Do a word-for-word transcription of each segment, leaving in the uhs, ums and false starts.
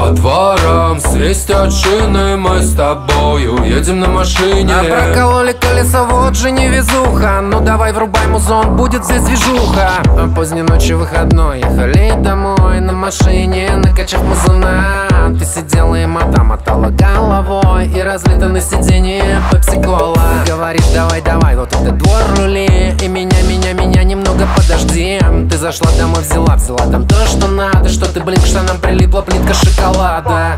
По дворам свистят шины, мы с тобою едем на машине. А прокололи колеса, вот же невезуха. Ну давай врубай музон, будет здесь движуха. А поздней ночью выходной, ехали домой на машине, накачав музона. Ты сидела и мота-мотала головой, и разлито на сиденье пепси-кола. Говоришь, давай, давай, вот этот двор рули, и меня, меня, меня немного подожди. Ты зашла домой, взяла, взяла там то, что надо. Что ты, блин, к штанам прилипла плитка шоколада.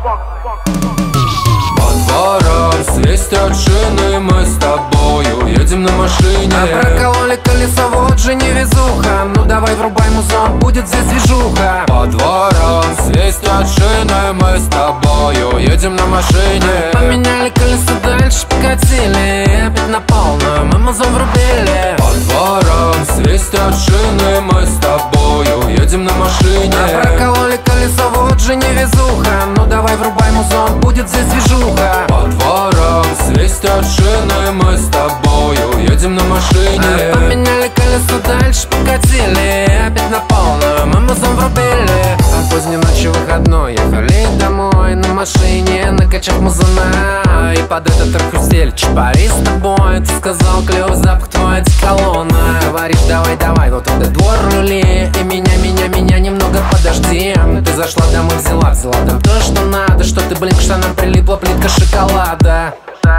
По дворам свистят шины, мы с тобою едем на машине. А прокололи колеса, вот же невезуха. Ну давай врубай музон, будет здесь движуха. По дворам свистят шины, мы с тобою едем на машине. Поменяли колеса, дальше покатили, опять на полную мы музон врубили. По дворам свистят шины, мы с тобою едем на машине. А прокололи колеса, вот же невезуха. Ну давай врубай музон, будет здесь движуха. По дворам свистят шины, мы с тобою едем на машине. Поменяли колеса, дальше покатили, опять на полную мы музон врубили. А поздней ночью выходной, ехали домой на машине, накачав музона. И под этот трек хрустели чапари с тобой. Ты сказал, клёвый запах твой одеколона. Говоришь, давай, давай, вот этот двор рули, и меня, меня, меня немного подожди. Ты зашла домой, взяла, взяла там то, что надо. Что ты, блин, к штанам прилипла плитка шоколада.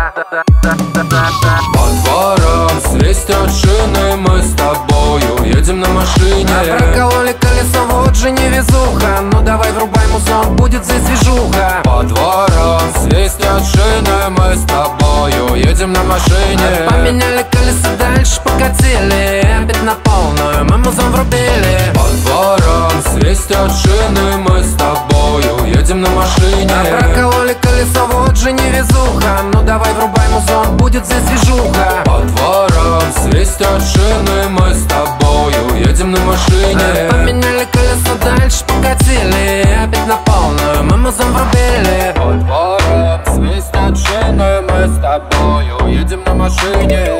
По дворам свистят шины, мы с тобою едем на машине. А прокололи колеса, вот же невезуха. Ну давай врубай музон, будет здесь движуха. По дворам свистят шины, мы с тобою едем на машине. Поменяли колеса, дальше покатили, опять на полную мы музон врубили. По дворам свистят шины, мы с тобою едем на машине. А прокололи колеса, вот же невезуха. Ну давай врубай музон, будет здесь движуха. По дворам свистят шины, мы с тобою едем на машине. Поменяли колеса, дальше покатили, опять на полную мы музон врубили. По дворам свистят шины, мы с тобою едем на машине.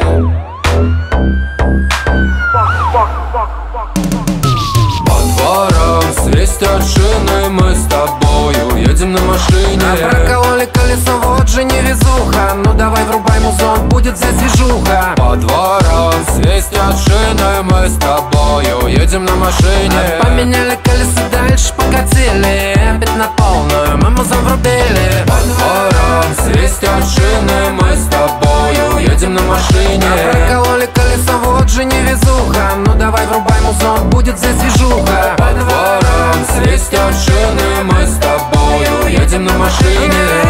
По дворам свистят шины, мы с тобою едем на машине. А прокололи колеса, вот же невезуха. Ну давай врубай музон, будет здесь движуха. По дворам свистят шины, мы с тобою едем на машине. Поменяли колеса, дальше покатили, опять на полную мы музон врубили. По дворам свистят шины, мы с тобою едем на машине. А прокололи колеса, вот же невезуха. Ну давай врубай музон, будет здесь движуха. По дворам свистят шины, мы с тобою едем на машине.